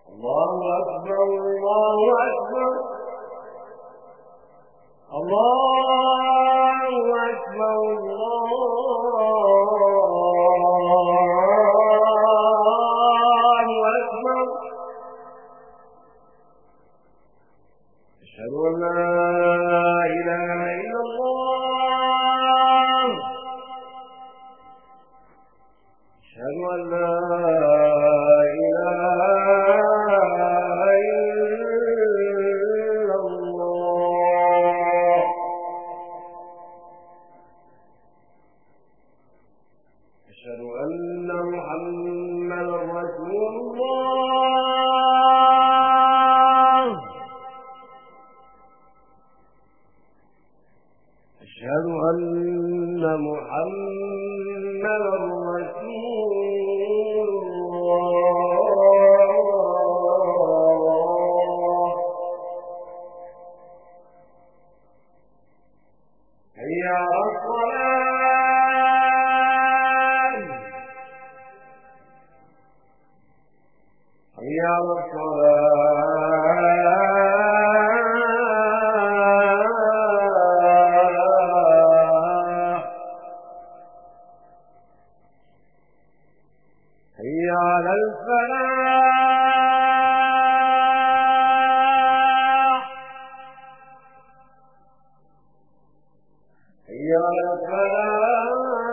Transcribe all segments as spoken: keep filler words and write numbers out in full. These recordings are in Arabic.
الله أكبر الله أكبر الله أكبر الله أكبر أشهد أن لا إله إلا الله أشهد أن لا أشهد أن محمدا رسول الله حي على الصلاة حي على الصلاة حي على الفلاح حي على الفلاح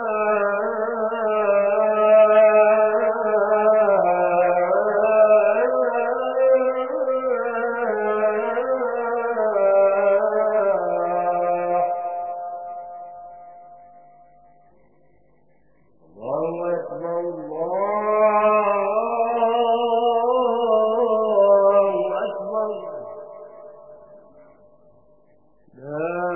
الله أكبر الله أكبر لا